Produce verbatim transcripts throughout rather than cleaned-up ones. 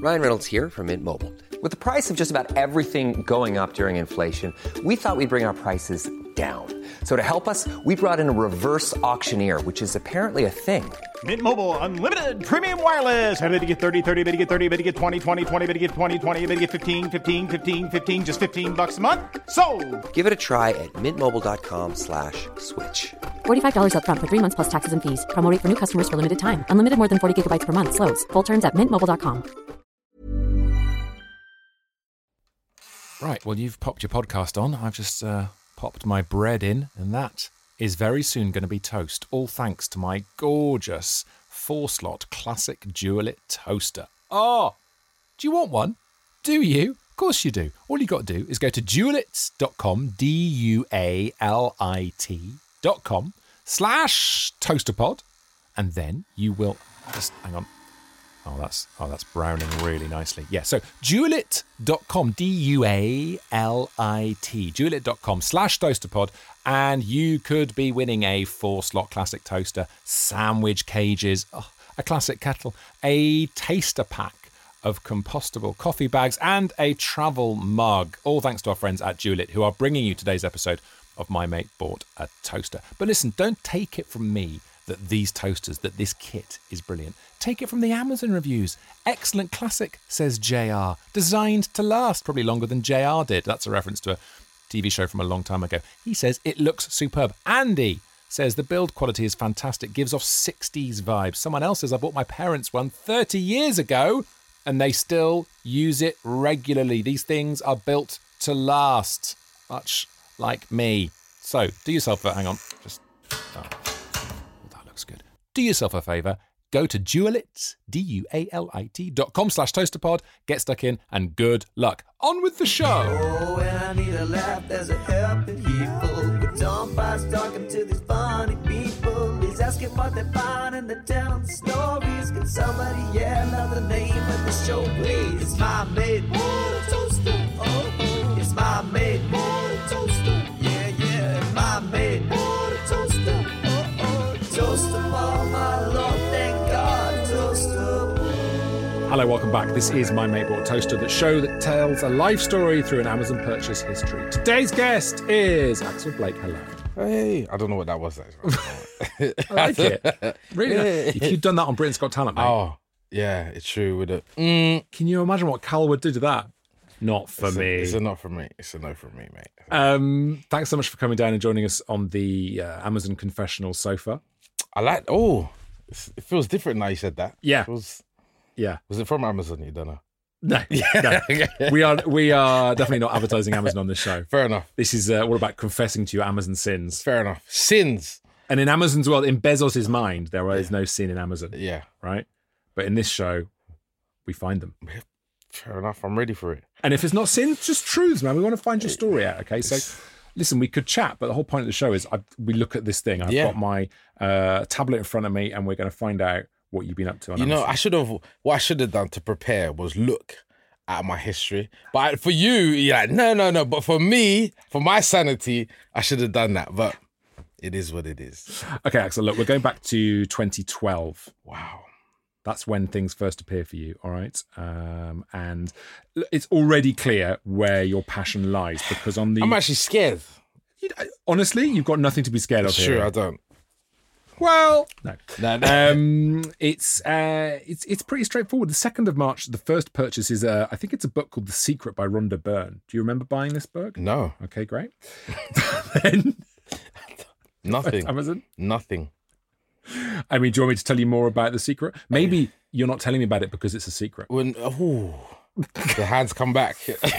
Ryan Reynolds here from Mint Mobile. With the price of just about everything going up during inflation, we thought we'd bring our prices down. So to help us, we brought in a reverse auctioneer, which is apparently a thing. Mint Mobile Unlimited Premium Wireless. How to get thirty, thirty, how to get thirty, how to get twenty, twenty, twenty, how to get twenty, twenty, how to get fifteen, fifteen, fifteen, fifteen, just fifteen bucks a month? Sold! Give it a try at mintmobile.com slash switch. forty-five dollars up front for three months plus taxes and fees. Promo rate for new customers for limited time. Unlimited more than forty gigabytes per month. Slows full terms at mint mobile dot com. Right, well, you've popped your podcast on. I've just uh, popped my bread in, and that is very soon going to be toast, all thanks to my gorgeous four-slot classic Dualit toaster. Oh, do you want one? Do you? Of course you do. All you got to do is go to dualit dot com, D U A L I T dot com, slash toasterpod, and then you will... Just hang on. Oh, that's oh, that's browning really nicely. Yeah, so dualit dot com, D U A L I T, dualit dot com slash toasterpod, and you could be winning a four-slot classic toaster, sandwich cages, oh, a classic kettle, a taster pack of compostable coffee bags, and a travel mug, all thanks to our friends at Dualit, who are bringing you today's episode of My Mate Bought a Toaster. But listen, don't take it from me that these toasters, that this kit is brilliant. Take it from the Amazon reviews. Excellent classic, says J R. Designed to last, probably longer than J R did. That's a reference to a T V show from a long time ago. He says it looks superb. Andy says the build quality is fantastic, gives off sixties vibes. Someone else says I bought my parents one thirty years ago and they still use it regularly. These things are built to last, much like me. So do yourself a, hang on, just, oh. Good. Do yourself a favour, go to Dualit, D U A L I T dot com slash toasterpod, get stuck in, and good luck. On with the show. Oh, when I need a laugh, there's a helping people. But Tom Price talking to these funny people. He's asking what they find and they're telling the stories. Can somebody yell out the name of the show, please? It's My Mate Bought a Toaster. Oh, oh, it's My Mate Bought a Toaster. Yeah, yeah, it's My Mate Bought a Toaster. Hello, welcome back. This is My Mate Bought Toaster, the show that tells a life story through an Amazon purchase history. Today's guest is Axel Blake. Hello. Hey, I don't know what that was. I like it. Really? If you'd done that on Britain's Got Talent, mate. Oh, yeah, it's true. With it. Mm. Can you imagine what Cal would do to that? Not for it's me. A, it's a not for me. It's a no for me, mate. Um, thanks so much for coming down and joining us on the uh, Amazon Confessional sofa. I like, oh, it feels different now you said that. Yeah. It was, yeah. Was it from Amazon? You don't know. No, no. we are we are definitely not advertising Amazon on this show. Fair enough. This is uh, all about confessing to your Amazon sins. Fair enough. Sins. And in Amazon's world, in Bezos' mind, there is no sin in Amazon. Yeah. Right? But in this show, we find them. Fair enough. I'm ready for it. And if it's not sin, it's just truths, man. We want to find your story out, okay? So, listen, we could chat, but the whole point of the show is I, we look at this thing. I've yeah. got my uh, tablet in front of me, and we're going to find out what you've been up to. On you know, Amazon. I should have, what I should have done to prepare was look at my history. But for you, you're like, no, no, no. But for me, for my sanity, I should have done that. But it is what it is. Okay, Axel, look, we're going back to twenty twelve. Wow. That's when things first appear for you, all right? Um, and it's already clear where your passion lies because on the... I'm actually scared. You, honestly, you've got nothing to be scared of Sure, here. I don't. Well, no. no, no. Um, it's uh, it's it's pretty straightforward. The second of March, the first purchase is, uh, I think it's a book called The Secret by Rhonda Byrne. Do you remember buying this book? No. Okay, great. Then... Nothing. Amazon? Nothing. I mean, do you want me to tell you more about The Secret? Maybe you're not telling me about it because it's a secret. When oh, the hands come back.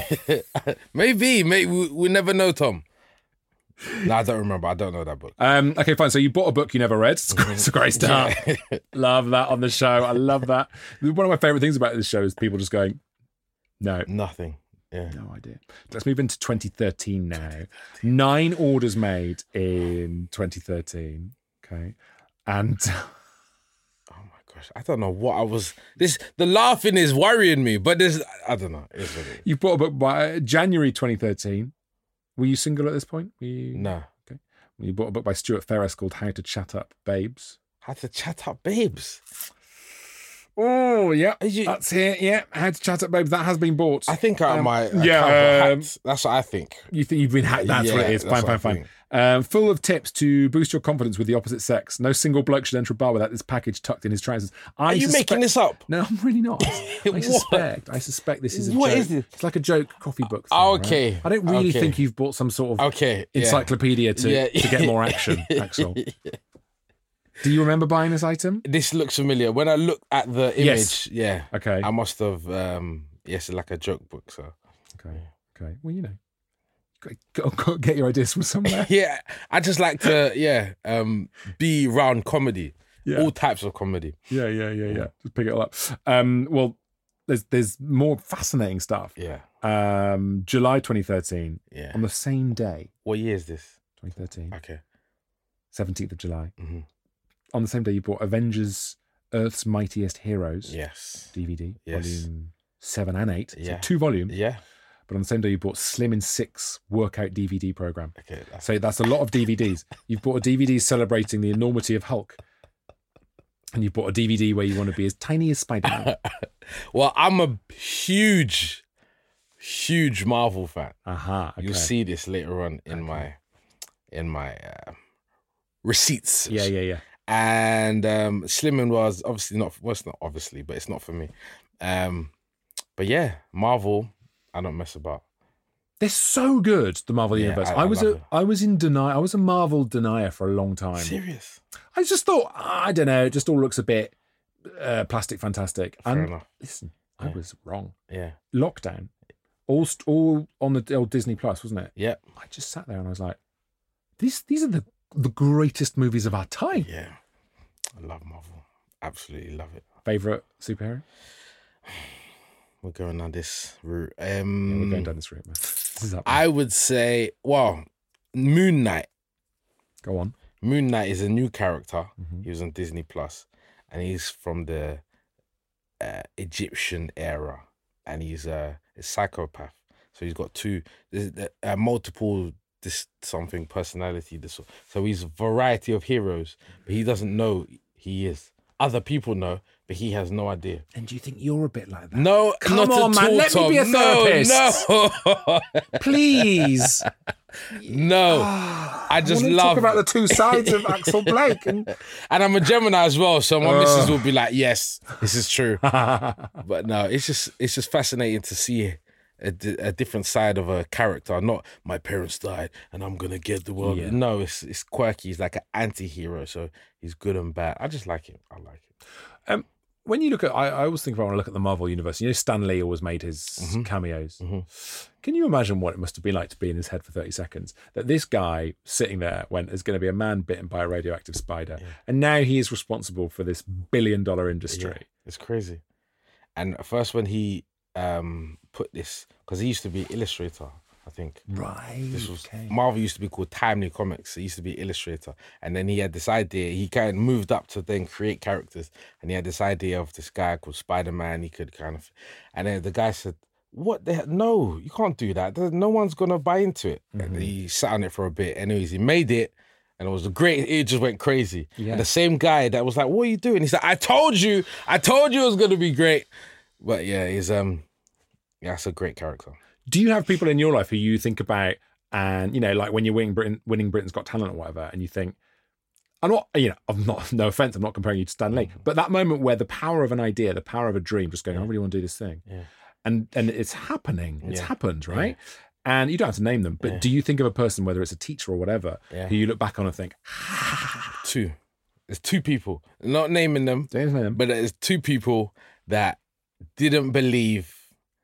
maybe, maybe we, we never know, Tom. No, I don't remember. I don't know that book. Um, okay, fine. So you bought a book you never read. It's, it's a great start. Yeah. Love that on the show. I love that. One of my favourite things about this show is people just going, no. Nothing. Yeah. No idea. Let's move into twenty thirteen now. Nine orders made in twenty thirteen. Okay. And... oh my gosh. I don't know what I was... This The laughing is worrying me, but there's... I don't know. It's what it is. You bought a book by January twenty thirteen. Were you single at this point? Were you... No. Okay. You bought a book by Stuart Ferris called How to Chat Up Babes. How to Chat Up Babes? Oh, yeah. You- That's it. Yeah. How to Chat Up Babes. That has been bought. I think I Um, might. yeah, Yeah, um, that's what I think. You think you've been hacked? That's what Yeah, it is. that's Fine, what fine, I fine. think. Um, full of tips to boost your confidence with the opposite sex. No single bloke should enter a bar without this package tucked in his trousers. I Are you suspect- making this up? No, I'm really not. I What? suspect. I suspect this is a What joke. is it? It's like a joke coffee book. Thing, Oh, okay. right? I don't really Okay. think you've bought some sort of Okay, yeah. encyclopedia to, Yeah. to get more action, Axel. Do you remember buying this item? This looks familiar. When I looked at the image, Yes. yeah. Okay. I must have, um, yes, like a joke book, so. Okay. Okay. Well, you know, go, go get your ideas from somewhere. Yeah, I just like to, yeah, um, be around comedy. Yeah. All types of comedy. Yeah, yeah, yeah, yeah. Just pick it all up. Um, well, there's there's more fascinating stuff. Yeah. Um, July twenty thirteen. Yeah. On the same day, What year is this? twenty thirteen, Okay. seventeenth of July. hmm On the same day, you bought Avengers: Earth's Mightiest Heroes Yes. D V D, Yes. volume seven and eight. Yeah. So two volumes. Yeah. But on the same day, you bought Slim in Six workout D V D program. Okay. That's, So that's a lot of D V Ds. You've bought a D V D celebrating the enormity of Hulk. And you've bought a D V D where you want to be as tiny as Spider-Man. well, I'm a huge, huge Marvel fan. Aha. Okay. You'll see this later on in my, in my uh, receipts. Yeah, yeah, yeah. And um, Slimming was obviously not. Well, it's not obviously, but it's not for me. Um, but yeah, Marvel. I don't mess about. They're so good, the Marvel Yeah, Universe. I- I, I was love a, it. I was in denial. I was a Marvel denier for a long time. Serious. I just thought, I don't know, it just all looks a bit uh, plastic fantastic. Fair and enough. listen, I Yeah. was wrong. Yeah. Lockdown, all st- all on the old Disney Plus, wasn't it? Yeah. I just sat there and I was like, these these are the the greatest movies of our time. Yeah. I love Marvel. Absolutely love it. Favorite superhero? We're going down this route. Yeah, Um, we're going down this route, man. This is happening. I would say, well, Moon Knight. Go on. Moon Knight is a new character. Mhm. He was on Disney Plus, and he's from the uh, Egyptian era, and he's a, a psychopath. So he's got two, there's, uh, multiple this something personality disorder. So he's a variety of heroes, but he doesn't know he is. Other people know, but he has no idea. And do you think you're a bit like that? No, Come not on, at man, all, let me Tom. be a No, therapist. No, Please. no. I just I wanna love talk about the two sides of Axel Blake. And And I'm a Gemini as well, so my Oh. missus will be like, "Yes, this is true." But no, it's just it's just fascinating to see a, di- a different side of a character. Not my parents died and I'm gonna get the world. Yeah. No, it's it's quirky. He's like an anti-hero, so he's good and bad. I just like him. I like it. um, when you look at, I, I always think if I want to look at the Marvel universe, you know, Stan Lee always made his Mm-hmm. cameos. Can you imagine what it must have been like to be in his head for thirty seconds? That this guy sitting there went, there's going to be a man bitten by a radioactive spider. And now he is responsible for this billion dollar industry. Yeah, it's crazy. And at first when he um, put this, because he used to be an illustrator, I think. Right. This was okay. Marvel used to be called Timely Comics. It used to be illustrator, and then he had this idea. He kind of moved up to then create characters, and he had this idea of this guy called Spider Man. He could kind of, and then the guy said, "What the hell? No, you can't do that. There's, no one's gonna buy into it." Mm-hmm. And he sat on it for a bit. Anyways, he made it, and it was a great. It just went crazy. Yeah. And the same guy that was like, "What are you doing?" He said, "I told you. I told you it was gonna be great." But yeah, he's um, yeah, that's a great character. Do you have people in your life who you think about and, you know, like when you're winning Britain, winning Britain's Got Talent or whatever, and you think, I'm not, you know, I'm not, no offense, I'm not comparing you to Stan Lee, but that moment where the power of an idea, the power of a dream, just going, I really want to do this thing. Yeah. And and it's happening. It's Yeah. happened, right? And you don't have to name them, but Yeah. do you think of a person, whether it's a teacher or whatever, Yeah. who you look back on and think, Two. There's two people. Not naming them, don't name them. but there's two people that didn't believe.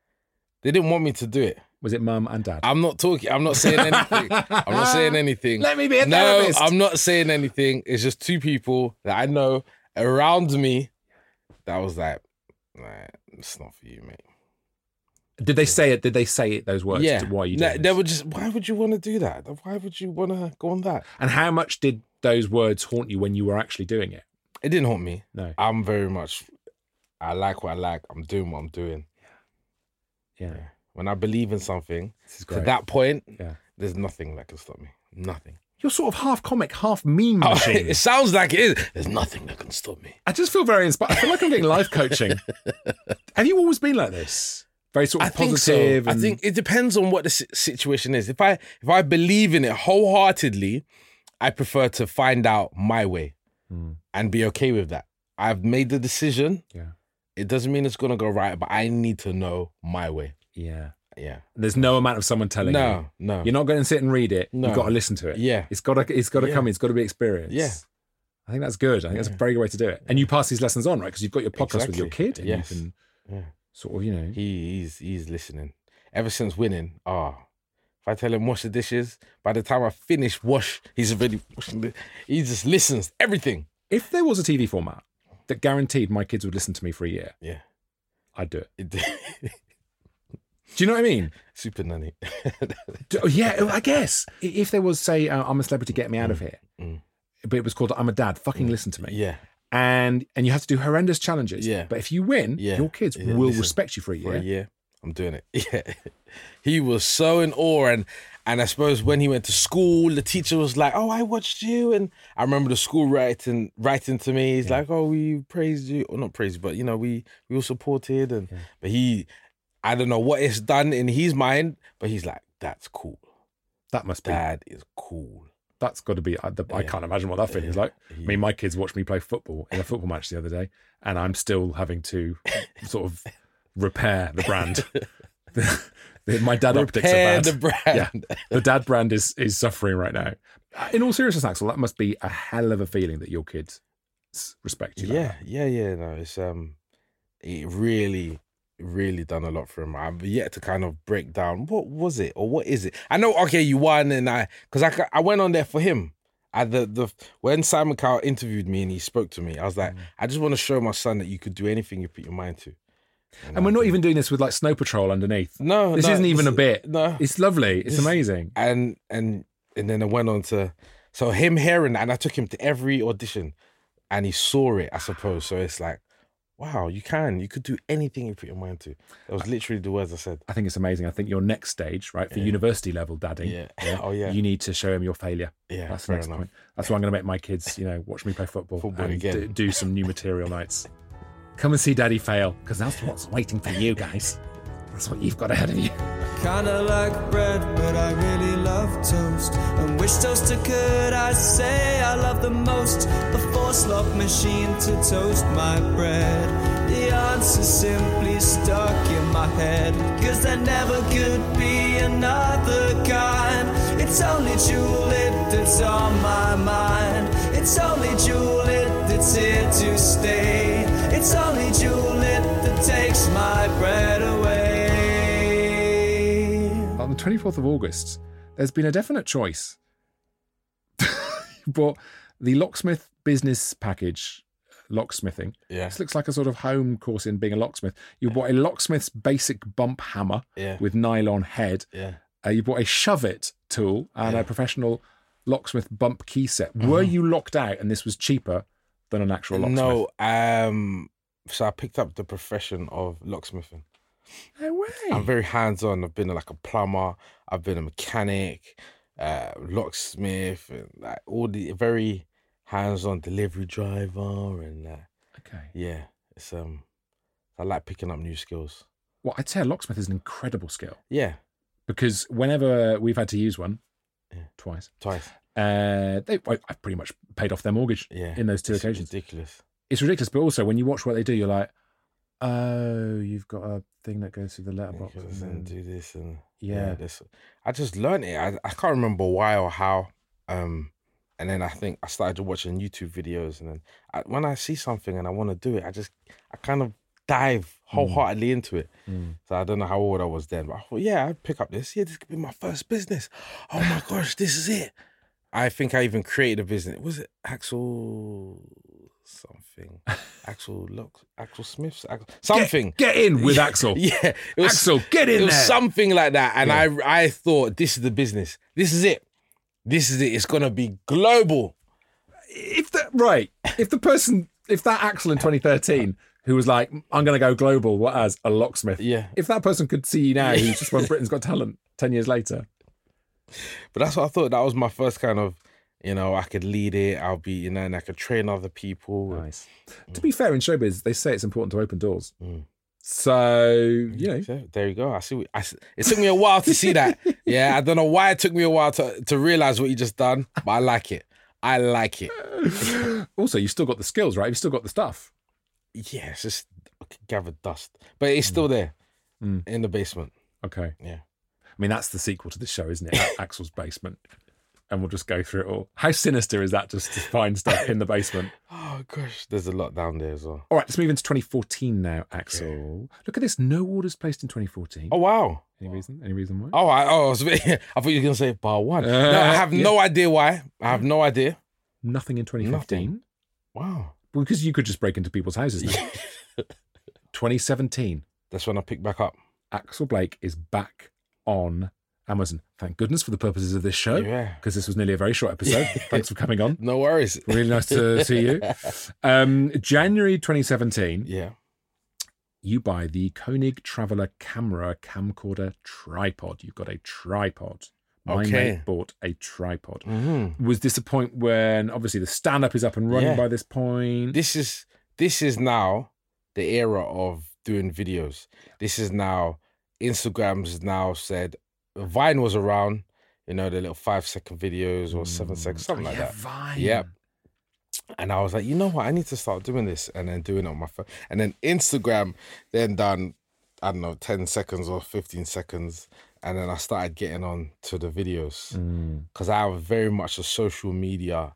They didn't want me to do it. Was it mum and dad? I'm not talking. I'm not saying anything. I'm not saying anything. Let me be a No, therapist. I'm not saying anything. It's just two people that I know around me that was like, nah, it's not for you, mate. Did they say it? Did they say it, those words? Yeah. To why you Nah, doing they this? were just, why would you want to do that? Why would you want to go on that? And how much did those words haunt you when you were actually doing it? It didn't haunt me. No. I'm very much, I like what I like. I'm doing what I'm doing. Yeah. When I believe in something, This is to great. that point, Yeah. there's nothing that can stop me. Nothing. You're sort of half comic, half meme machine. It sounds like it is. There's nothing that can stop me. I just feel very inspired. I feel like I'm getting life coaching. Have you always been like this? Very sort of I think positive. so. And... I think it depends on what the si- situation is. If I if I believe in it wholeheartedly, I prefer to find out my way mm. and be okay with that. I've made the decision. Yeah. It doesn't mean it's gonna go right, but I need to know my way. Yeah. Yeah. There's no amount of someone telling no, you. No, no. You're not going to sit and read it. No. You've got to listen to it. Yeah. It's got to, it's got to yeah. come in. It's got to be experienced. Yeah. I think that's good. I think yeah. that's a very good way to do it. And you pass these lessons on, right? Because you've got your podcast exactly. with your kid. And yes. you can yeah. sort of, you know. He, he's, he's listening. Ever since winning, ah. Oh, if I tell him wash the dishes, by the time I finish wash, he's already washing the... He just listens, everything. If there was a T V format that guaranteed my kids would listen to me for a year, yeah, I'd do it. it Do you know what I mean? Super Nanny. do, yeah, I guess. If there was, say, uh, I'm a celebrity, get me out mm, of here, mm. but it was called I'm a Dad, fucking mm. listen to me. Yeah. And and you have to do horrendous challenges. Yeah. But if you win, yeah. your kids yeah, will listen, respect you for a year. For a year. I'm doing it. Yeah. He was so in awe. And, and I suppose when he went to school, the teacher was like, oh, I watched you. And I remember the school writing writing to me. He's yeah. like, oh, we praised you. Or not praised, but, you know, we, we were supported. And yeah. But he, I don't know what it's done in his mind, but he's like, that's cool. That must be. That is cool. That's got to be, I, the, yeah. I can't imagine what that feeling is like. I mean, my kids watched me play football in a football match the other day, and I'm still having to sort of repair the brand. the, the, my dad optics are bad. the brand. Yeah, the dad brand is is suffering right now. In all seriousness, Axel, that must be a hell of a feeling that your kids respect you. Yeah, like yeah, yeah. No, it's um, it really, really done a lot for him. I've yet to kind of break down what was it or what is it. I know, okay, you won, and I because I I went on there for him. I, the the when Simon Cowell interviewed me and he spoke to me, I was like, mm. I just want to show my son that you could do anything you put your mind to. And, and we're not even doing this with like Snow Patrol underneath. No, this no, isn't even this, a bit. No, it's lovely. It's this, amazing. And and and then I went on to so him hearing that, and I took him to every audition, and he saw it, I suppose. So it's like, wow, you can, you could do anything you put your mind to. That was literally the words I said. I think it's amazing. I think your next stage, right, for yeah. university level dadding, yeah. yeah, oh yeah, you need to show him your failure. Yeah, that's the next enough. point. That's why I'm going to make my kids, you know, watch me play football, football and again. Do, do some new material nights. Come and see Daddy fail, because that's what's waiting for you guys. That's what you've got ahead of you. Kinda like bread, but I really love toast. And which toaster could I say I love the most? The four-slot machine to toast my bread. The answer's simply stuck in my head, cause there never could be another kind. It's only Julep that's on my mind. It's only Julep that's here to stay. It's only Julep that takes my bread away. On the twenty-fourth of August, there's been a definite choice. You bought the Locksmith Business Package, locksmithing. Yeah. This looks like a sort of home course in being a locksmith. You bought a Locksmith's basic bump hammer yeah. with nylon head. Yeah. Uh, you bought a shove-it tool and yeah. a professional locksmith bump key set. Mm-hmm. Were you locked out and this was cheaper than an actual locksmith? No. Um, so I picked up the profession of locksmithing. No way. I'm very hands-on. I've been like a plumber. I've been a mechanic, uh, locksmith, and like all the very hands-on delivery driver, and uh, okay, yeah, it's um, I like picking up new skills. Well, I'd say a locksmith is an incredible skill. Yeah, because whenever we've had to use one, yeah. twice, twice, uh, they I've pretty much paid off their mortgage. Yeah, in those two it's occasions. Ridiculous. It's ridiculous, but also when you watch what they do, you're like, oh, you've got a thing that goes through the letterbox and, and do this and yeah, yeah this. I just learned it. I, I can't remember why or how. Um, and then I think I started watching YouTube videos, and then I, when I see something and I want to do it, I just I kind of dive wholeheartedly mm. into it. Mm. So I don't know how old I was then, but I thought, yeah, I'd pick up this. Yeah, this could be my first business. Oh my gosh, this is it. I think I even created a business. Was it Axel something? Axel Lock, Axel Smith's, Axel, something. Get, get in with yeah, Axel. Yeah, it was, Axel, get in it was there. Something like that, and yeah. I, I thought this is the business. This is it. This is it. It's gonna be global. If the right, if the person, if that Axel in twenty thirteen who was like, I'm gonna go global, what as a locksmith? Yeah. If that person could see you now, who's just won Britain's Got Talent ten years later. But that's what I thought. That was my first kind of You know, I could lead it. I'll be, you know, and I could train other people. Nice. To be fair, in showbiz, they say it's important to open doors. Mm. So, you know. So, there you go. I see. I see. It took me a while to see that. Yeah, I don't know why it took me a while to, to realise what you just done, but I like it. I like it. Also, you've still got the skills, right? You've still got the stuff. Yeah, it's just gathered dust. But it's still there mm. in the basement. Okay. Yeah. I mean, that's the sequel to this show, isn't it? Axel's Basement. And we'll just go through it all. How sinister is that, just to find stuff in the basement? Oh, gosh. There's a lot down there as well. All right, let's move into twenty fourteen now, Axel. Yeah. Look at this. No orders placed in twenty fourteen. Oh, wow. Any reason? Any reason why? Oh, I, oh, I, was, I thought you were going to say bar one. Uh, no, I have yeah. no idea why. I have no idea. Nothing in twenty fifteen? Nothing. Wow. Well, because you could just break into people's houses now. twenty seventeen. That's when I picked back up. Axel Blake is back on Amazon. Thank goodness for the purposes of this show. Yeah. Because this was nearly a very short episode. Thanks for coming on. No worries. Really nice to see you. Um, January twenty seventeen. Yeah. You buy the Koenig Traveller Camera Camcorder Tripod. You've got a tripod. My okay. mate bought a tripod. Mm-hmm. Was this a point when obviously the stand-up is up and running yeah. by this point? This is this is now the era of doing videos. This is now, Instagram's now said, Vine was around, you know, the little five-second videos or seven seconds, something oh, like yeah, that. Vine. Yeah. And I was like, you know what? I need to start doing this and then doing it on my phone. And then Instagram then done, I don't know, ten seconds or fifteen seconds. And then I started getting on to the videos because mm. I have very much a social media.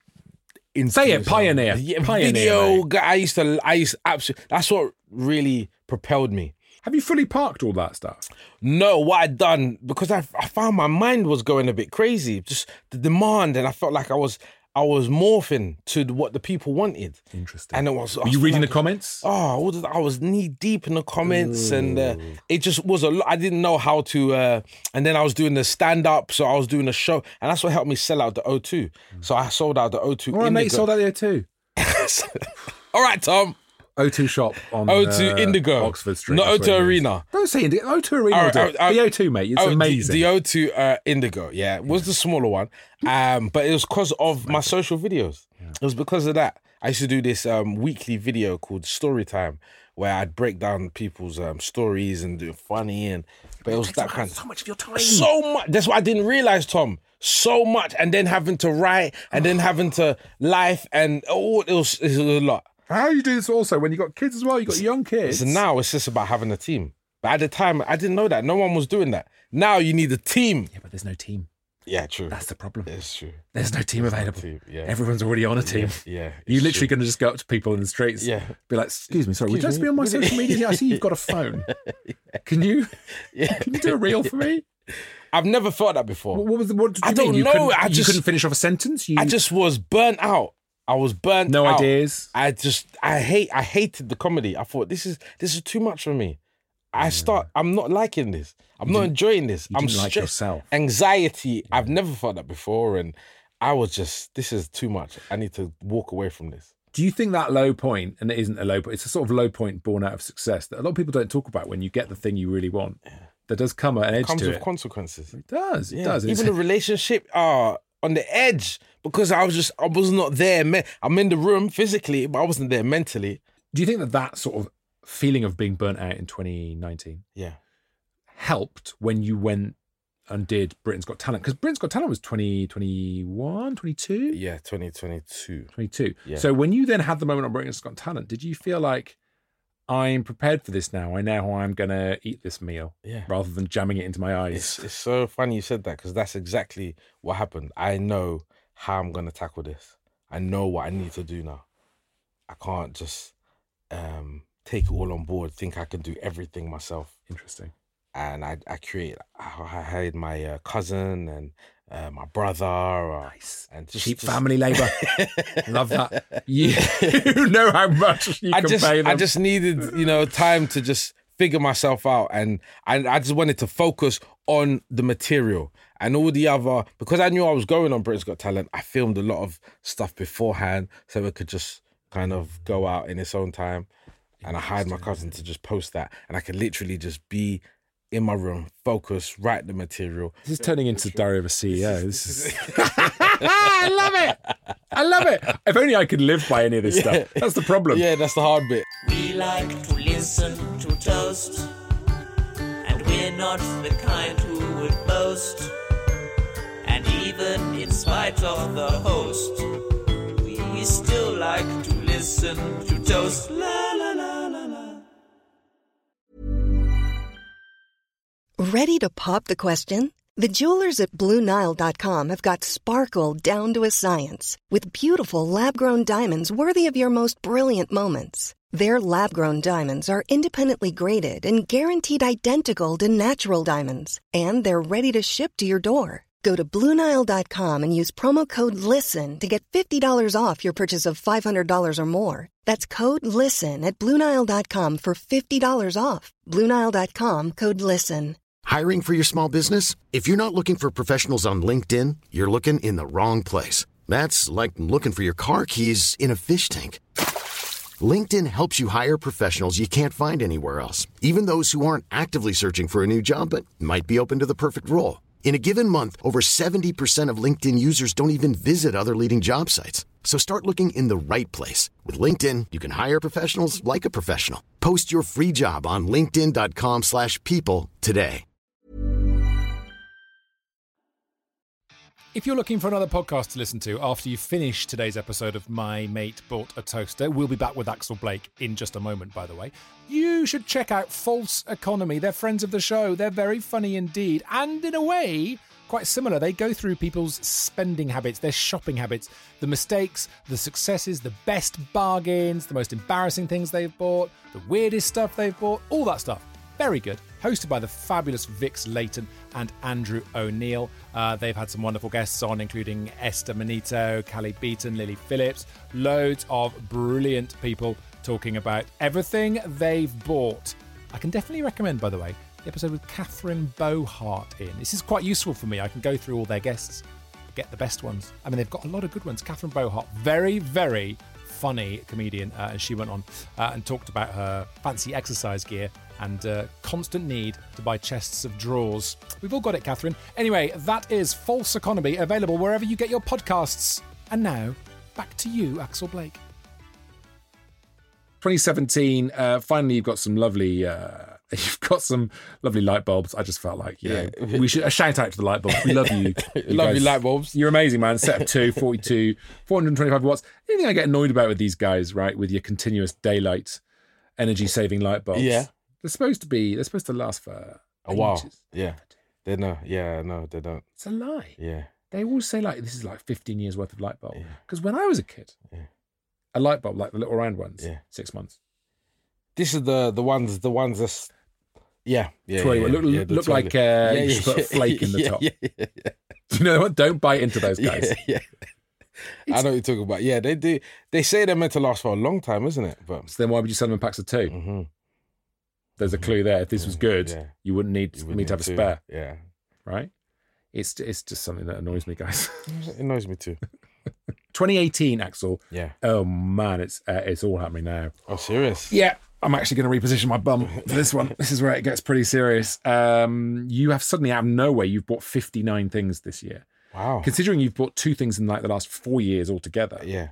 Say it, pioneer. Yeah, pioneer, video mate. guy. I used to, I used to absolutely, that's what really propelled me. Have you fully parked all that stuff? No, what I'd done, because I, I found my mind was going a bit crazy, just the demand, and I felt like I was I was morphing to what the people wanted. Interesting. And it was. Were you reading like, the comments? Oh, I was knee deep in the comments, Ooh. and uh, it just was a lot. I didn't know how to. Uh, and then I was doing the stand up, so I was doing a show, and that's what helped me sell out the O two. Mm. So I sold out the O two. All right, mate, sold out the O two. All right, Tom. O two shop on O two uh, Indigo, Oxford Street. Not O two Arena. Don't say Indigo. O two Arena. Right, uh, uh, the O two, mate. It's oh, amazing. The, the O two uh, Indigo, yeah, it was the smaller one, um, but it was because of my social videos. Yeah. It was because of that. I used to do this um, weekly video called Story Time, where I'd break down people's um, stories and do it funny, and but it was that kind. So much of your time. So much. That's what I didn't realize, Tom. So much, and then having to write, and then having to life, and oh, it was, it was a lot. How you do this also when you got kids as well? You got young kids. So now it's just about having a team. But at the time, I didn't know that. No one was doing that. Now you need a team. Yeah, but there's no team. Yeah, true. That's the problem. It's true. There's no team there's available. No team. Yeah. Everyone's already on a team. Yeah. yeah You're literally going to just go up to people in the streets. Yeah. Be like, excuse me, sorry, excuse would you like to be on my social media? I see you've got a phone. yeah. Can you? Yeah. Can you do a reel for me? I've never felt that before. What, what was the? What did you I don't mean? You know. I just you couldn't finish off a sentence. You... I just was burnt out. I was burnt no out. No ideas. I just, I hate, I hated the comedy. I thought this is, this is too much for me. I start, I'm not liking this. I'm you not enjoying this. You I'm didn't like yourself. Anxiety. I've never felt that before, and I was just, this is too much. I need to walk away from this. Do you think that low point, and it isn't a low point, it's a sort of low point born out of success that a lot of people don't talk about when you get the thing you really want? Yeah. There does come an edge it comes to with it. consequences. It does. It yeah. does. Even a relationship, uh, on the edge, because I was just, I was not there. I'm in the room physically, but I wasn't there mentally. Do you think that that sort of feeling of being burnt out in twenty nineteen yeah. helped when you went and did Britain's Got Talent? Because Britain's Got Talent was twenty twenty-one, twenty-two? Yeah, twenty twenty-two. twenty-two. Yeah. So when you then had the moment on Britain's Got Talent, did you feel like, I'm prepared for this now. I know how I'm going to eat this meal yeah. rather than jamming it into my eyes. It's, it's so funny you said that because that's exactly what happened. I know how I'm going to tackle this. I know what I need to do now. I can't just um, take it all on board, think I can do everything myself. Interesting. And I, I create, I hired my uh, cousin and uh, my brother. Uh, nice. And just, cheap just... family labour. Love that. You, you know how much you I can just, pay them. I just needed, you know, time to just figure myself out. And I, I just wanted to focus on the material and all the other, because I knew I was going on Britain's Got Talent, I filmed a lot of stuff beforehand so it could just kind of go out in its own time. And I hired my cousin to just post that. And I could literally just be in my room, focus, write the material. This is turning into Diary of a C E O. This is... I love it. I love it. If only I could live by any of this Yeah. stuff. That's the problem. Yeah, that's the hard bit. We like to listen to toast, and we're not the kind who would boast. And even in spite of the host, we still like to listen to toast. La la la la la. Ready to pop the question? The jewelers at Blue Nile dot com have got sparkle down to a science with beautiful lab-grown diamonds worthy of your most brilliant moments. Their lab-grown diamonds are independently graded and guaranteed identical to natural diamonds, and they're ready to ship to your door. Go to Blue Nile dot com and use promo code LISTEN to get fifty dollars off your purchase of five hundred dollars or more. That's code LISTEN at Blue Nile dot com for fifty dollars off. Blue Nile dot com, code LISTEN. Hiring for your small business? If you're not looking for professionals on LinkedIn, you're looking in the wrong place. That's like looking for your car keys in a fish tank. LinkedIn helps you hire professionals you can't find anywhere else, even those who aren't actively searching for a new job but might be open to the perfect role. In a given month, over seventy percent of LinkedIn users don't even visit other leading job sites. So start looking in the right place. With LinkedIn, you can hire professionals like a professional. Post your free job on linkedin dot com slash people today. If you're looking for another podcast to listen to after you finish today's episode of My Mate Bought a Toaster, we'll be back with Axel Blake in just a moment, by the way, you should check out False Economy. They're friends of the show. They're very funny indeed. And in a way, quite similar. They go through people's spending habits, their shopping habits, the mistakes, the successes, the best bargains, the most embarrassing things they've bought, the weirdest stuff they've bought, all that stuff. Very good. Hosted by the fabulous Vix Layton and Andrew O'Neill. Uh, they've had some wonderful guests on, including Esther Manito, Callie Beaton, Lily Phillips. Loads of brilliant people talking about everything they've bought. I can definitely recommend, by the way, the episode with Catherine Bohart in. This is quite useful for me. I can go through all their guests, get the best ones. I mean, they've got a lot of good ones. Catherine Bohart, very, very funny comedian, uh, and she went on uh, and talked about her fancy exercise gear and uh, constant need to buy chests of drawers. We've all got it, Catherine. Anyway, that is False Economy, available wherever you get your podcasts. And now, back to you, Axel Blake. twenty seventeen, uh, finally you've got some lovely... Uh, you've got some lovely light bulbs. I just felt like, you know, Yeah. we should... A shout out to the light bulbs. We love you. you Love guys. you, light bulbs. You're amazing, man. Set of two, forty-two, four hundred twenty-five watts. The only thing I get annoyed about with these guys, right, with your continuous daylight energy-saving light bulbs... Yeah. They're supposed to be, they're supposed to last for A while. ages. Yeah. They know. Yeah, no, they don't. It's a lie. Yeah. They always say like this is like fifteen years worth of light bulb. Yeah. Because when I was a kid, Yeah. a light bulb like the little round ones, Yeah. six months. This is the the ones the ones that's yeah yeah, Twirly, yeah, look yeah, the look twirly. like uh, you just put a flake in the yeah, top. Yeah, yeah, yeah. You know what? Don't bite into those guys. Yeah, yeah. I know what you're talking about. Yeah, they do. They say they're meant to last for a long time, isn't it? But So then why would you sell them in packs of two? mm-hmm. There's a clue there. If this was good, Yeah. you wouldn't need You me wouldn't to have a need spare, Yeah, right? It's it's just something that annoys me, guys. it annoys me too. twenty eighteen, Axel. Yeah. Oh man, it's uh, it's all happening now. Oh, serious? Yeah, I'm actually going to reposition my bum for this one. This is where it gets pretty serious. Um, you have suddenly out of nowhere, you've bought fifty-nine things this year. Wow. Considering you've bought two things in like the last four years altogether. Yeah.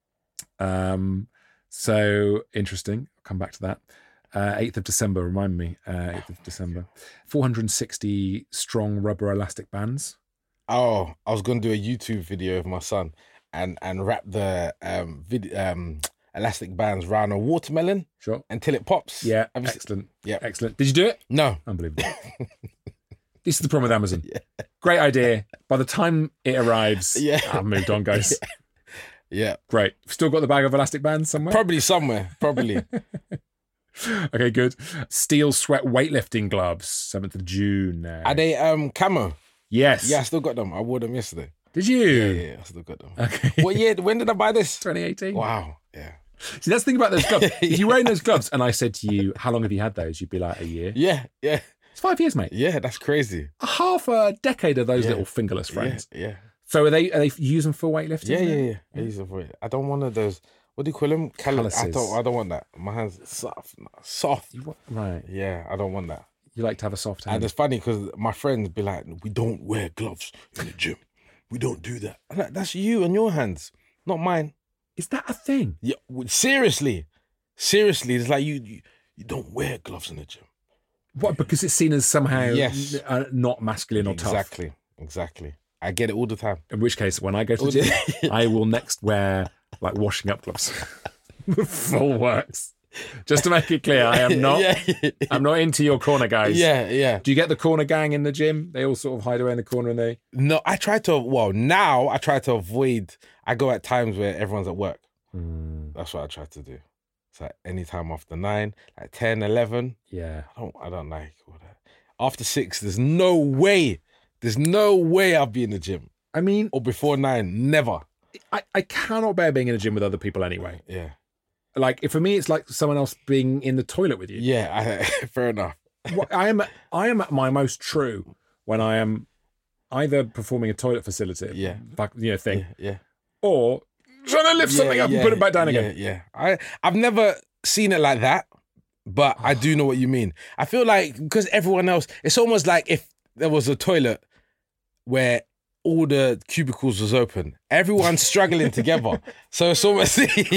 Um, so interesting. I'll come back to that. Uh, eighth of December, remind me. Uh, eighth of December. four hundred sixty strong rubber elastic bands. Oh, I was going to do a YouTube video of my son and and wrap the um vid- um elastic bands round a watermelon Sure. until it pops. Yeah, Have you se- excellent. Yeah. Excellent. Did you do it? No. Unbelievable. This is the problem with Amazon. Great idea. By the time it arrives, Yeah. I've moved on, guys. Yeah. Great. Still got the bag of elastic bands somewhere? Probably somewhere. Probably. Okay, good. Steel sweat weightlifting gloves, seventh of June now. Are they um camo? Yes. Yeah, I still got them. I wore them yesterday. Did you? Yeah, yeah, I still got them. Okay. What year? When did I buy this? twenty eighteen. Wow. Yeah. See, that's the thing about those gloves. If you're wearing those gloves and I said to you, how long have you had those? You'd be like, a year. Yeah. Yeah. It's five years, mate. Yeah. That's crazy. A half a decade of those Yeah. little fingerless friends. Yeah. Yeah. So are they are they using for weightlifting? Yeah. Yeah. then? Yeah. I use them for it. I don't want one of those. What do you call them? Cal- I Calluses. don't. I don't want that. My hands soft. Soft. You want- Right. Yeah. I don't want that. You like to have a soft hand. And it's funny because my friends be like, we don't wear gloves in the gym. We don't do that. I'm like, that's you and your hands, not mine. Is that a thing? Yeah, seriously. Seriously, it's like you, you, you don't wear gloves in the gym. What? Because it's seen as somehow yes. uh, not masculine or tough. Exactly, exactly. I get it all the time. In which case, when I go to the gym, I will next wear like washing up gloves. Full works. Just to make it clear, I am not yeah. I'm not into your corner guys. Yeah, yeah. Do you get the corner gang in the gym? They all sort of hide away in the corner and they... No, I try to, well, now I try to avoid, I go at times where everyone's at work. Mm. That's what I try to do. It's like any time after nine, like ten, eleven. Yeah. I don't I don't like all that. After six, there's no way. There's no way I'll be in the gym. I mean... Or before nine, never. I, I cannot bear being in a gym with other people anyway. Yeah. Like, for me, it's like someone else being in the toilet with you. Yeah, I, fair enough. Well, I am I am at my most true when I am either performing a toilet facility, yeah, you know, thing, yeah, yeah. or trying to lift yeah, something up yeah, and put it back down yeah, again. Yeah, I I've never seen it like that, but I do know what you mean. I feel like because everyone else, it's almost like if there was a toilet where all the cubicles was open. Everyone's struggling together. So it's almost...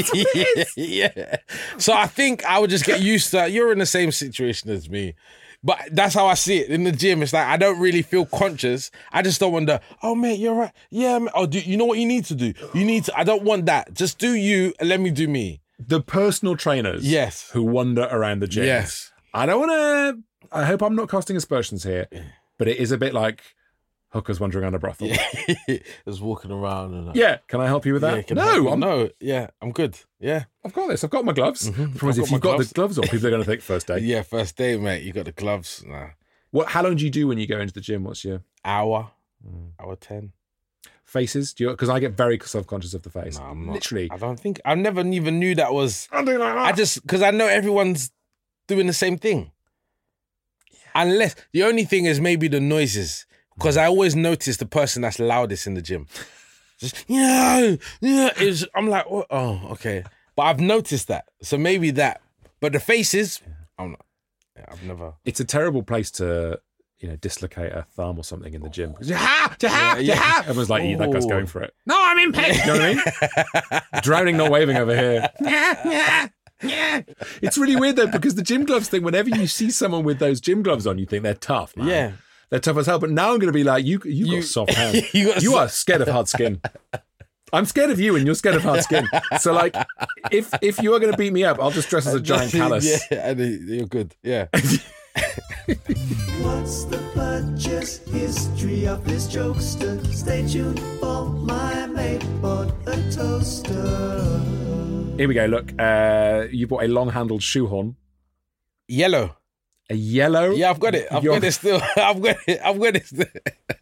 yeah. So I think I would just get used to... You're in the same situation as me. But that's how I see it in the gym. It's like I don't really feel conscious. I just don't want to, oh, mate, you're right. Yeah, mate. Oh, do, you know what you need to do? You need to... I don't want that. Just do you and let me do me. The personal trainers yes. who wander around the gym. Yes. I don't want to... I hope I'm not casting aspersions here, but it is a bit like... hookers wandering around a brothel. Yeah. Just walking around. And like, yeah. Can I help you with that? Yeah, no. I'm, no. Yeah. I'm good. Yeah. I've got this. I've got my gloves. Mm-hmm. The problem is if you've got gloves. the gloves on, people are going to think first day. Yeah. First day, mate. You got the gloves. Nah. What? How long do you do when you go into the gym? What's your... Hour. Mm. Hour ten. Faces? Do you? Because I get very self-conscious of the face. No, I'm not. Literally. I don't think... I never even knew that was... I'm doing like that. I just... Because I know everyone's doing the same thing. Yeah. Unless... The only thing is maybe the noises. Because I always notice the person that's loudest in the gym. Just, yeah, yeah. It's, I'm like, oh, oh, okay. But I've noticed that. So maybe that. But the faces, I'm not. Yeah, I've never. It's a terrible place to, you know, dislocate a thumb or something in the gym. Ha, ha, ha, yeah, ha. Everyone's like, yeah, that guy's going for it. No, I'm in pain. You know what I mean? Drowning, not waving over here. Yeah. It's really weird though, because the gym gloves thing, whenever you see someone with those gym gloves on, you think they're tough, man. Yeah. They're tough as hell, but now I'm going to be like, you you, you got soft hands. you got you so- are scared of hard skin. I'm scared of you and you're scared of hard skin. So like, if if you are going to beat me up, I'll just dress as a giant callus. Yeah, and you're good. Yeah. What's the purchase history of this jokester? Stay tuned for my mate bought a toaster. Here we go, look. Uh, you bought a long-handled shoehorn. Yellow. A yellow? Yeah, I've got it. I've You're... got it still. I've got it. I've got it still.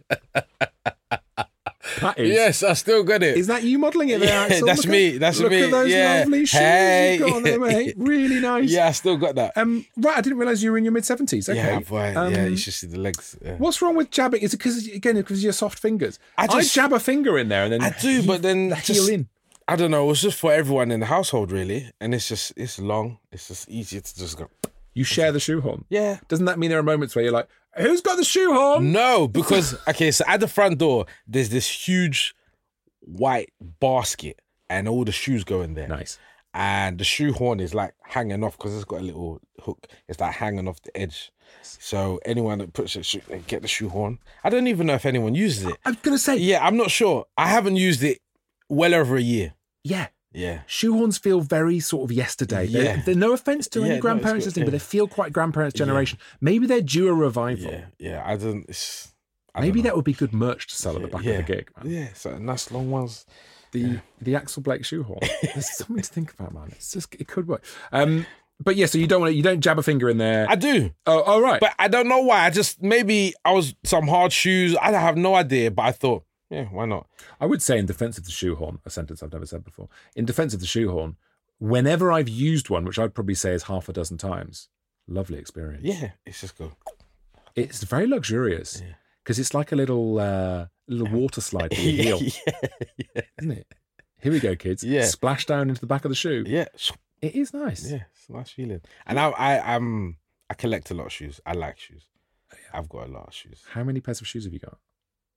That is. Yes, I still got it. Is that you modelling it there, yeah, Axel? That's look me. At, that's look me. Look at those yeah. lovely shoes hey. you've got on there, mate. Really nice. Yeah, I still got that. Um, right, I didn't realise you were in your mid-seventies. Okay. Yeah, boy. Um, yeah, you should see the legs. Yeah. What's wrong with jabbing? Is it because, again, because of your soft fingers? I, just, I jab a finger in there and then I do, heel, but then the just, heel in. I don't know. It's just for everyone in the household, really. And it's just, it's long. It's just easier to just go... You share the shoehorn? Yeah. Doesn't that mean there are moments where you're like, who's got the shoehorn? No, because, okay, so at the front door, there's this huge white basket and all the shoes go in there. Nice. And the shoehorn is like hanging off because it's got a little hook. It's like hanging off the edge. So anyone that puts it, they get the shoehorn. I don't even know if anyone uses it. I'm going to say. Yeah, I'm not sure. I haven't used it well over a year. Yeah. Yeah. Shoehorns feel very sort of yesterday. Yeah. They're, they're no offence to yeah, any grandparents no, listening, yeah. but they feel quite grandparents' generation. Yeah. Maybe they're due a revival. Yeah, yeah. I don't. It's, I Maybe don't that would be good merch to sell yeah, at the back yeah. of the gig, man. Yeah, so nice long ones. The yeah. the Axel Blake shoehorn. There's something to think about, man. It's just it could work. Um, but yeah, so you don't want to, you don't jab a finger in there. I do. Oh, oh, right. But I don't know why. I just maybe I was some hard shoes. I have no idea, but I thought, yeah, why not? I would say in defense of the shoehorn, a sentence I've never said before. In defense of the shoehorn, whenever I've used one, which I'd probably say is half a dozen times, lovely experience. Yeah, it's just go. It's very luxurious because yeah. it's like a little uh, little water slide for your heel, yeah, yeah. isn't it? Here we go, kids. Yeah, splash down into the back of the shoe. Yeah, it is nice. Yeah, it's a nice feeling. And I, I, I'm, I collect a lot of shoes. I like shoes. I've got a lot of shoes. How many pairs of shoes have you got?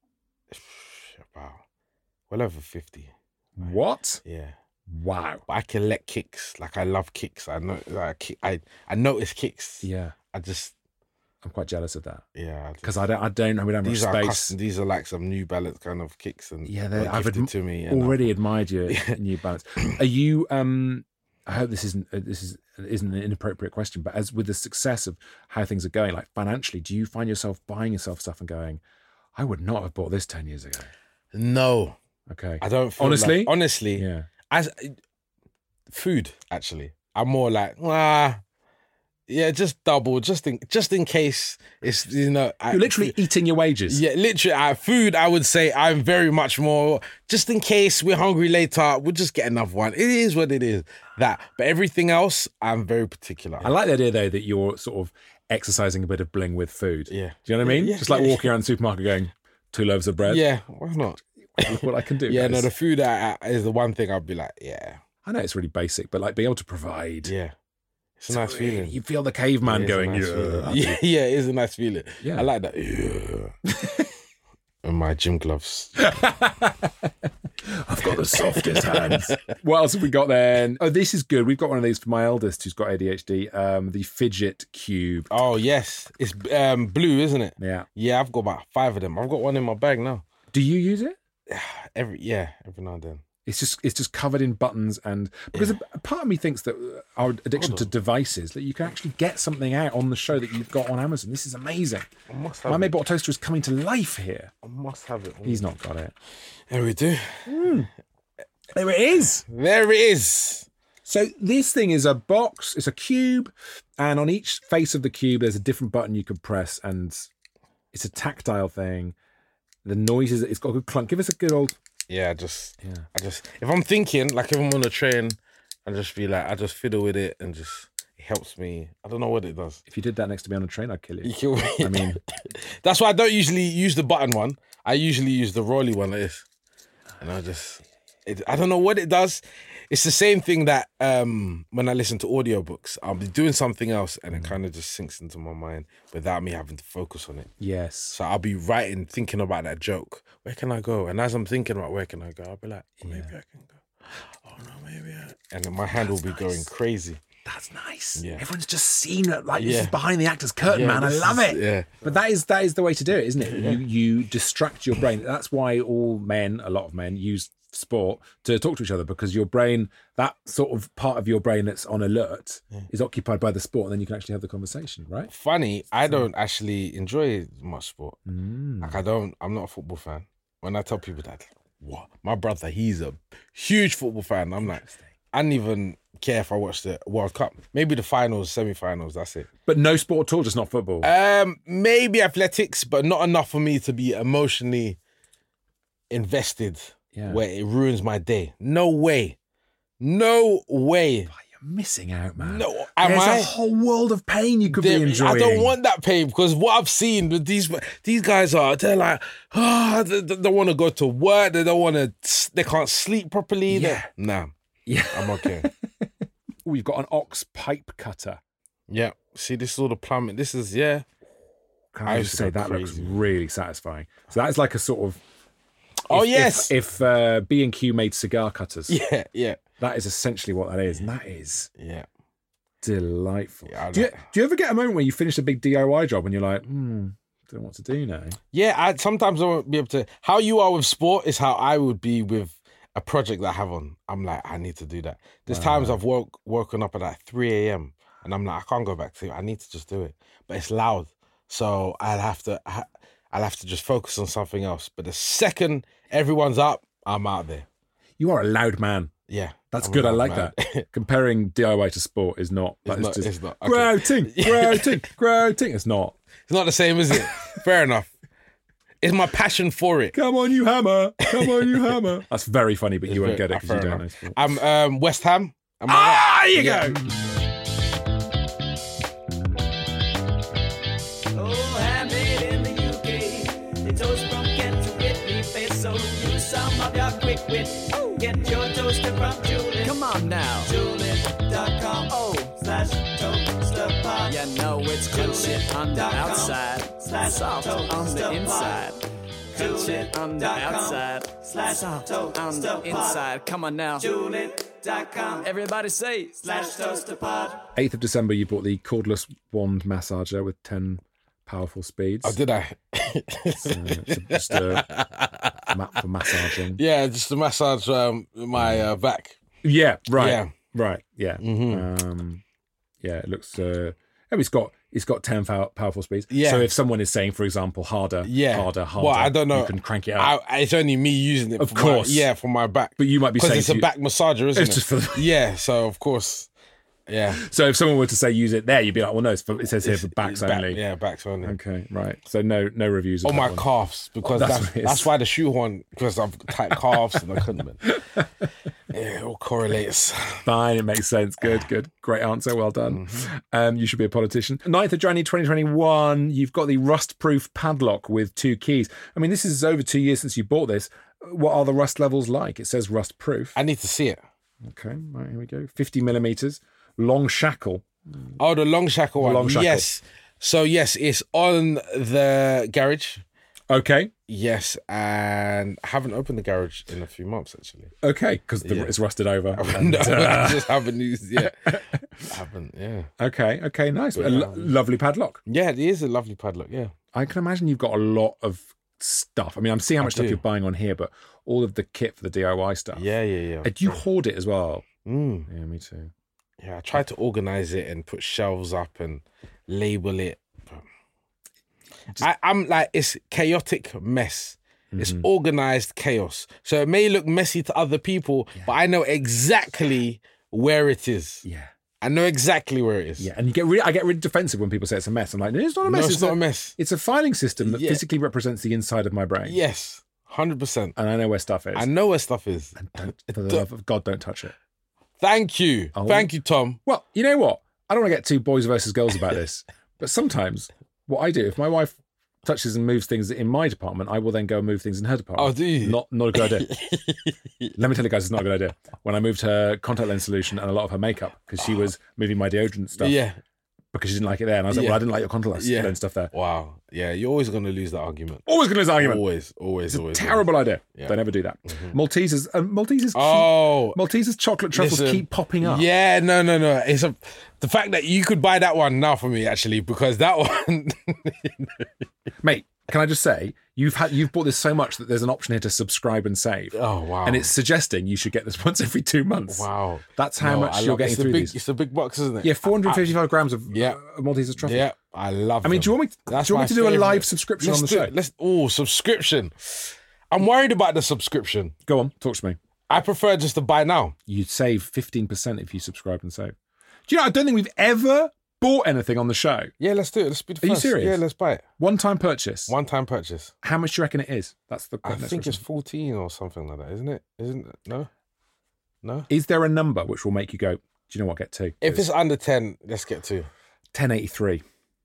Wow. Well over fifty. What? Yeah. Wow. But I collect kicks. Like I love kicks. I know like I I notice kicks. Yeah. I just I'm quite jealous of that. Yeah. Because I don't I don't know we don't have these much are space. custom, these are like some New Balance kind of kicks and yeah, they're I've gifted adm- to me. And already I'm, admired your New Balance. Are you um I hope this isn't uh, this is isn't an inappropriate question, but as with the success of how things are going, like financially, do you find yourself buying yourself stuff and going, I would not have bought this ten years ago? No. Okay. I don't feel honestly. Like, honestly, yeah. As food, actually, I'm more like, ah, yeah, just double, just in just in case it's you know. I, You're literally eating your wages. Yeah, literally. Uh, food, I would say I'm very much more just in case we're hungry later. We'll just get another one. It is what it is. That, but everything else, I'm very particular. I like the idea though that you're sort of exercising a bit of bling with food. Yeah, do you know what I mean? Yeah, just like yeah. walking around the supermarket going, two loaves of bread. Yeah, why not? Look what I can do. Yeah, guys. no, the food I, I, is the one thing I'll be like, yeah. I know it's really basic, but like being able to provide. Yeah. It's a nice really, feeling. You feel the caveman going, nice yeah. yeah, yeah, it is a nice feeling. Yeah. I like that. Yeah. And my gym gloves. I've got the softest hands. What else have we got then? Oh, this is good. We've got one of these for my eldest who's got A D H D. Um, the fidget cube. Oh, yes. It's um, blue, isn't it? Yeah. Yeah, I've got about five of them. I've got one in my bag now. Do you use it? Every Yeah, every now and then. It's just it's just covered in buttons, and because Yeah. a part of me thinks that our addiction to devices, that you can actually get something out on the show that you've got on Amazon. This is amazing. I must have My it. Made Bottle Toaster is coming to life here. I must have it. He's not got it. There we do. Mm. There it is. There it is. So this thing is a box, it's a cube, and on each face of the cube there's a different button you can press, and it's a tactile thing. The noises, it's got a good clunk. Give us a good old... Yeah, I just, Yeah. I just, if I'm thinking, like if I'm on a train, I just be like, I just fiddle with it and just, it helps me. I don't know what it does. If you did that next to me on a train, I'd kill you. You kill me. I mean... That's why I don't usually use the button one. I usually use the rolly one like this. And I just, it, I don't know what it does. It's the same thing that um, when I listen to audiobooks, I'll be doing something else and it kind of just sinks into my mind without me having to focus on it. Yes. So I'll be writing, thinking about that joke. Where can I go? And as I'm thinking about where can I go, I'll be like, oh, maybe I can go. Oh no, maybe I... And then my hand will be nice. going crazy. That's nice. Yeah. Everyone's just seen it. Like, this Yeah. is behind the actor's curtain, Yeah, man. I this love is- it. yeah. But that is that is the way to do it, isn't it? You you distract your brain. That's why all men, a lot of men, use sport to talk to each other, because your brain, that sort of part of your brain that's on alert, is occupied by the sport, and then you can actually have the conversation, right? Funny, I don't actually enjoy much sport. Mm. Like I don't, I'm not a football fan. When I tell people that, what? My brother, he's a huge football fan. I'm like, I don't even care if I watch the World Cup. Maybe the finals, semi-finals, that's it. But no sport at all, just not football. Um, maybe athletics, but not enough for me to be emotionally invested Yeah. where it ruins my day. No way. No way. You're missing out, man. No, am There's I? a whole world of pain you could There- be enjoying. I don't want that pain, because what I've seen with these these guys are, they're like, oh, they, they don't want to go to work. They don't want to, they can't sleep properly. They- Yeah. Nah, Yeah. I'm okay. Oh, you've got an ox pipe cutter. Yeah. See, this is all the plumbing. This is, yeah. Can I I used just to say go that looks crazy. really satisfying. So that's like a sort of... Oh, if- yes. If, if uh, B and Q made cigar cutters, Yeah, yeah, that is essentially what that is. And that is yeah. delightful. Yeah, I do, you, like- do you ever get a moment where you finish a big D I Y job and you're like, hmm, don't know what to do now? Yeah, I sometimes I won't be able to. How you are with sport is how I would be with a project that I have on. I'm like, I need to do that. There's times I've woke woken up at like three a.m. and I'm like, I can't go back to it. I need to just do it. But it's loud, so I'll have to. I'll have to just focus on something else. But the second everyone's up, I'm out there. You are a loud man. Yeah, That's I'm good. I loud, like man. that. Comparing D I Y to sport is not. It's that is not- just it's not. Okay. Grouting, grouting, grouting. It's not. It's not the same, is it? Fair enough. It's my passion for it. Come on, you hammer. Come on, you hammer. That's very funny, but you won't Fair- get it because fair you don't enough. know sport. I'm um, West Ham. Am I Ah, right? you Yeah. go. Oh, handmade in the U K. They toast from Kent to Whitney Face. So use some of your quick wit. Get your toaster from Julian. Come on now. Julian dot com. Oh, slash toaster pop. You know it's It's crunchy on the outside, soft on the inside. Crunchy on the outside, soft on the inside. Come on now. Everybody say slash toasterpod. eighth of December, you bought the cordless wand massager with ten powerful speeds. Oh, did I? So it's just a map for massaging. Yeah, just to massage um, my uh, back. Yeah, right. Yeah. Right, yeah. Mm-hmm. Um, yeah, it looks... Uh, oh, it's got it's got ten pow- powerful speeds. Yeah. So if someone is saying, for example, harder, Yeah. harder, harder, Well, I don't know. you can crank it up. I, it's only me using it. Of for course. My, yeah, for my back. But you might be Because saying... it's a to- back massager, isn't It's it? just for the- Yeah, so of course... Yeah. So if someone were to say use it there, you'd be like, well, no, it's for, it says here for backs Back- only. yeah, backs only. Okay, right. So no no reviews of On that my one. calves, because Oh, that's that's what it is. that's why the shoehorn, because I've got tight calves and I couldn't. Yeah, it all correlates. Fine, it makes sense. Good, good. Great answer. Well done. Mm-hmm. Um, you should be a politician. ninth of January twenty twenty-one, you've got the rust-proof padlock with two keys. I mean, this is over two years since you bought this. What are the rust levels like? It says rust-proof. I need to see it. Okay, right, here we go. fifty millimetres. Long shackle. Oh, the long shackle one. long shackle. Yes. So, yes, it's on the garage. Okay, Yes, and I haven't opened the garage in a few months, actually. okay, because Yeah. it's rusted over. and, No, uh, I just haven't used it. I haven't, yeah. okay, okay, nice. A Yeah. lo- lovely padlock. Yeah, it is a lovely padlock, yeah. I can imagine you've got a lot of stuff. I mean, I'm seeing how I much stuff do. you're buying on here, but all of the kit for the D I Y stuff. Yeah, yeah, yeah. Uh, Do you hoard it as well? Mm. Yeah, me too. Yeah, I tried to organize it and put shelves up and label it. I, I'm like, it's chaotic mess. It's Mm-hmm. organized chaos. So it may look messy to other people, but I know exactly where it is. Yeah. I know exactly where it is. Yeah, and you get really, I get really defensive when people say it's a mess. I'm like, no, it's not a mess. No, it's not a mess. It's a filing system that Yeah. physically represents the inside of my brain. Yes, one hundred percent. And I know where stuff is. I know where stuff is. And don't, for the love of God, don't touch it. Thank you. Oh. Thank you, Tom. Well, you know what? I don't want to get too boys versus girls about this, but sometimes what I do, if my wife touches and moves things in my department, I will then go and move things in her department. Oh, do you? Not, not a good idea. Let me tell you guys, it's not a good idea. When I moved her contact lens solution and a lot of her makeup, because she was moving my deodorant stuff Yeah. because she didn't like it there. And I was like, Yeah. well, I didn't like your contact lens Yeah. lens stuff there. Wow. Yeah, you're always going to lose that argument. Always going to lose an argument. Always, always, It's a always. terrible idea. Yeah. Don't ever do that. Maltesers, uh, Maltesers, Oh. keep, Maltesers chocolate truffles Listen, keep popping up. Yeah, no, no, no. It's a, the fact that you could buy that one now for me, actually, because that one... Mate, can I just say, you've had you've bought this so much that there's an option here to subscribe and save. Oh, wow. And it's suggesting you should get this once every two months. Wow. That's how No, much I you're love- getting it's the through big, these. It's the big box, isn't it? Yeah, four hundred fifty-five grams of Yeah. uh, Maltesers truffles. Yeah, I love I mean, them. do you want me? That's do you want my me to do a favourite. live subscription Let's on the do show? it. Let's oh subscription. I'm worried about the subscription. Go on, talk to me. I prefer just to buy now. You'd save fifteen percent if you subscribe and save. Do you know? I don't think we've ever bought anything on the show. Yeah, let's do it. Let's be the Are you first. serious? Yeah, let's buy it. One-time purchase. One time purchase. How much do you reckon it is? That's the. I next think it's question. fourteen or something like that, isn't it? Isn't it? No, no. Is there a number which will make you go? Do you know what? Get two. If it's under ten, let's get two. ten eighty-three.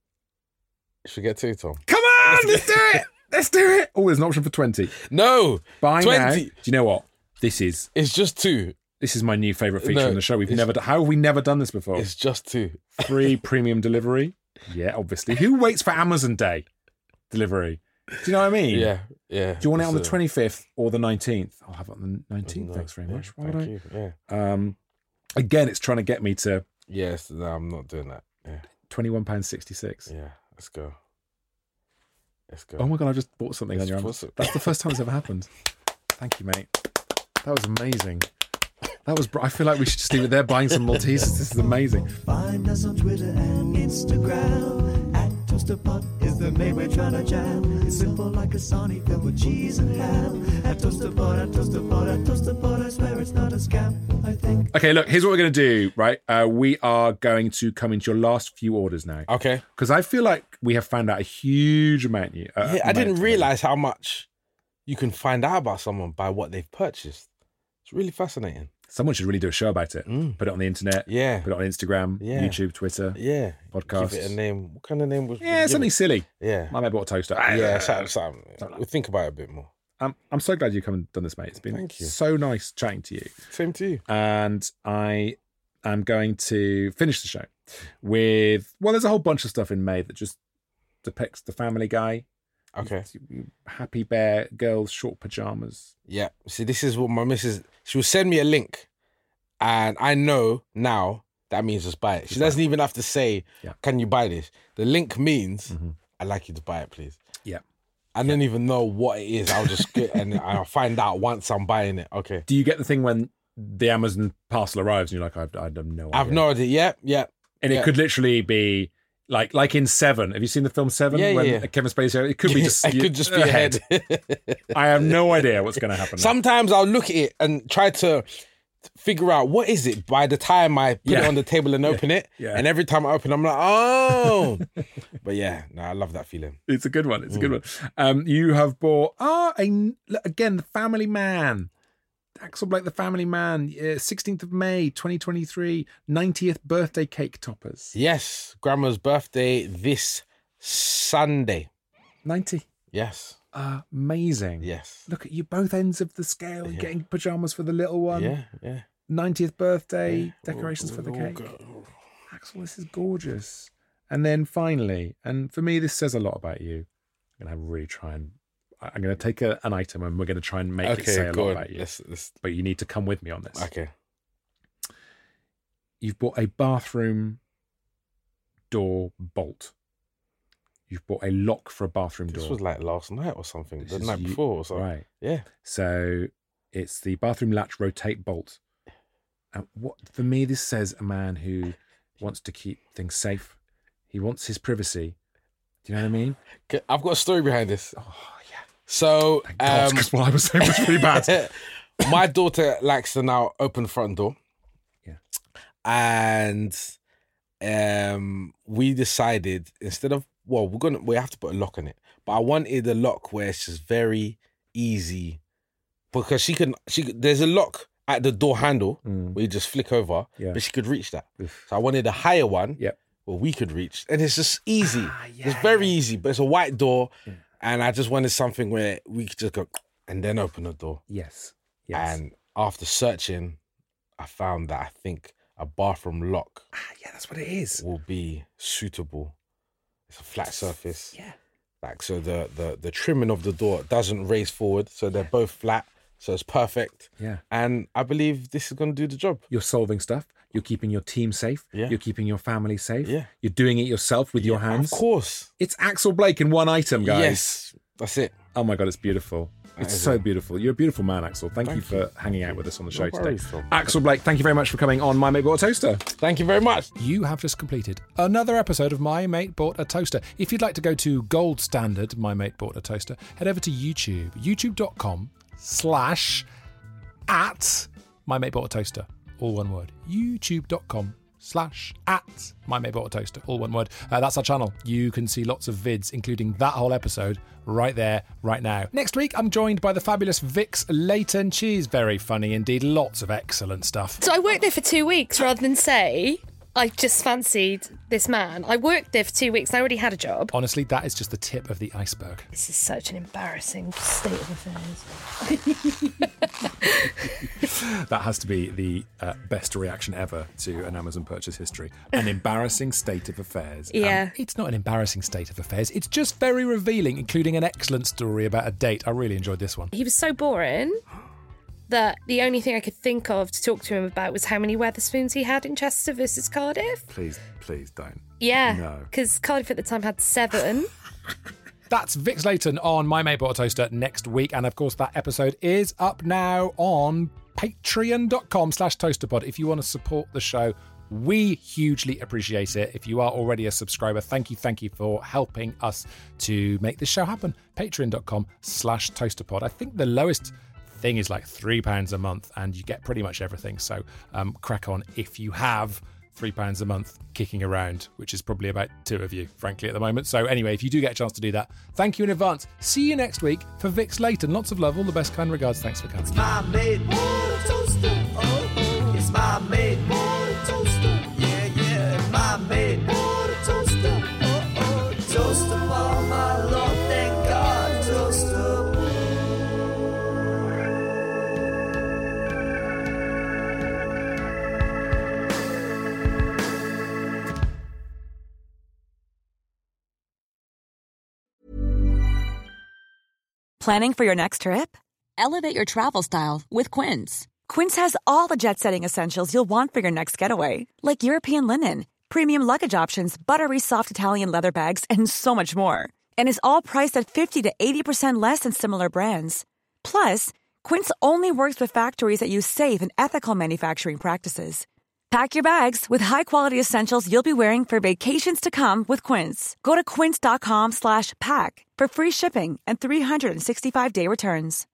Should we get two, Tom? Come on, let's do it. Let's do it. Oh, there's an option for twenty. No, Buy now. twenty. Do you know what? This is It's just two. this is my new favourite feature No, on the show. We've it's- never done, how have we never done this before? It's just two. Free premium delivery. Yeah, obviously. Who waits for Amazon Day delivery? Do you know what I mean? Yeah, yeah. Do you want it on the It's, uh, twenty-fifth or the nineteenth? I'll have it on the nineteenth. no, Thanks very yeah, much. Why Thank would you. Yeah. I? Um, again, it's trying to get me to Yes. No, I'm not doing that. Yeah. twenty-one pounds sixty-six. Yeah. Let's go. Let's go. Oh my God, I just bought something Let's on your put Amazon. some- That's the first time it's ever happened. Thank you, mate. That was amazing. That was. br- I feel like we should just leave it there buying some Maltesers. This is amazing. Find us on Twitter and Instagram. At ToasterPod is the name we're trying to jam. It's simple like a Sony filled with cheese and ham. At ToasterPod, at ToasterPod, at ToasterPod, I swear it's not a scam, I think. Okay, look, here's what we're going to do, right? Uh, we are going to come into your last few orders now. Okay. Because I feel like we have found out a huge amount. You, uh, Yeah, I amount didn't of- realize how much you can find out about someone by what they've purchased. It's really fascinating. Someone should really do a show about it. Mm. Put it on the internet. Yeah. Put it on Instagram, Yeah. YouTube, Twitter. Yeah. Podcasts. Give it a name. What kind of name was Yeah, give something it? silly. Yeah. I might bought a toaster. Yeah, Uh, something, something. We'll think about it a bit more. I'm, I'm so glad you come and done this, mate. It's been Thank you. so nice chatting to you. Same to you. And I am going to finish the show With, well, there's a whole bunch of stuff in May that just depicts the Family Guy. Okay. Happy Bear, girls, short pajamas. Yeah. See, this is what my missus, she will send me a link and I know now that means just buy it. She doesn't even have to say, yeah. can you buy this? The link means, mm-hmm. I'd like you to buy it, please. Yeah. I don't even know what it is. I'll just get and I'll find out once I'm buying it. Okay. Do you get the thing when the Amazon parcel arrives and you're like, I've, I have no idea? I've no idea. Yeah, yeah. And yeah. it could literally be like like in Seven. Have you seen the film Seven? Yeah, when yeah, yeah. Kevin Spacey, it could be just it could just be a head. I have no idea what's going to happen. Sometimes now. I'll look at it and try to figure out what is it by the time I put yeah. it on the table and open yeah. it. Yeah. And every time I open, I'm like, oh. But yeah, no, I love that feeling. It's a good one. It's a Mm. good one. Um, you have bought ah a, again the Family Man. Axel Blake, the Family Man, uh, sixteenth of May, twenty twenty-three, ninetieth birthday cake toppers. Yes, Grandma's birthday this Sunday. ninety. Yes. Uh, amazing. Yes. Look at you, both ends of the scale. Yeah. Getting pajamas for the little one. Yeah, yeah. ninetieth birthday, Yeah. decorations Oh, for the oh, cake. God. Axel, this is gorgeous. And then finally, and for me, this says a lot about you. I'm going to really try and, I'm going to take a, an item and we're going to try and make Okay, it say a go lot on. about you. Let's, let's... But you need to come with me on this. Okay. You've bought a bathroom door bolt. You've bought a lock for a bathroom This door. was like last night or something. This the is night you- before or something. Right. Yeah. So it's the bathroom latch rotate bolt. And what for me, this says a man who wants to keep things safe. He wants his privacy. Do you know what I mean? Okay, I've got a story behind this. Oh yeah. So, Thank God, um, because what I was saying was pretty bad. my daughter likes to now open the front door. Yeah. And um, we decided instead of well, we're gonna we have to put a lock on it, but I wanted a lock where it's just very easy because she can she there's a lock at the door handle Mm. where you just flick over, Yeah. but she could reach that. Oof. So I wanted a higher one Yep. where we could reach, and it's just easy. Ah, yeah, it's very yeah. easy, but it's a white door, Yeah. and I just wanted something where we could just go and then open the door. Yes. Yes. And after searching, I found that I think a bathroom lock ah, yeah, that's what it is. will be suitable. It's a flat surface. Yeah. Like so the the the trimming of the door doesn't raise forward, so they're both flat, so it's perfect. Yeah. And I believe this is gonna do the job. You're solving stuff. You're keeping your team safe. Yeah. You're keeping your family safe. Yeah. You're doing it yourself with your Yeah, hands. Of course. It's Axel Blake in one item, guys. Yes. That's it. Oh my God, it's beautiful. It's is so it. beautiful. You're a beautiful man, Axel. Thank, Thank you for you. hanging out with us on the show No today. worries, Tom. Axel Blake, thank you very much for coming on My Mate Bought a Toaster. Thank you very much. You have just completed another episode of My Mate Bought a Toaster. If you'd like to go to gold standard My Mate Bought a Toaster, head over to YouTube, youtube.com slash at My Mate Bought a Toaster, all one word. youtube.com slash at My Mate Bought a Toaster, all one word. Uh, that's our channel. You can see lots of vids, including that whole episode, right there, right now. Next week, I'm joined by the fabulous Vix Layton. She's very funny indeed. Lots of excellent stuff. So I worked there for two weeks rather than say I just fancied this man. I worked there for two weeks and I already had a job. Honestly, that is just the tip of the iceberg. This is such an embarrassing state of affairs. That has to be the uh, best reaction ever to an Amazon purchase history. An embarrassing state of affairs. Yeah. It's not an embarrassing state of affairs. It's just very revealing, including an excellent story about a date. I really enjoyed this one. He was so boring that the only thing I could think of to talk to him about was how many Wetherspoons he had in Chester versus Cardiff. Please, please don't. Yeah, No. because Cardiff at the time had seven. That's Vix Layton on My Mate Bought a Toaster next week. And of course, that episode is up now on patreon.com slash toasterpod. If you want to support the show, we hugely appreciate it. If you are already a subscriber, thank you, thank you for helping us to make this show happen. Patreon.com slash toasterpod. I think the lowest thing is like three pounds a month and you get pretty much everything. So um, crack on if you have three pounds a month kicking around, which is probably about two of you, frankly, at the moment. So anyway, if you do get a chance to do that, thank you in advance. See you next week for Vix Layton. Lots of love, all the best, kind regards. Thanks for coming. It's my mate bought a toaster. Oh, oh. It's my mate bought a toaster. Yeah, yeah. My mate bought a toaster. Oh, oh. Toaster for my Lord, thank God. Toaster. Planning for your next trip? Elevate your travel style with Quince. Quince has all the jet-setting essentials you'll want for your next getaway, like European linen, premium luggage options, buttery soft Italian leather bags, and so much more. And is all priced at fifty to eighty percent less than similar brands. Plus, Quince only works with factories that use safe and ethical manufacturing practices. Pack your bags with high-quality essentials you'll be wearing for vacations to come with Quince. Go to quince.com slash pack for free shipping and three sixty-five day returns.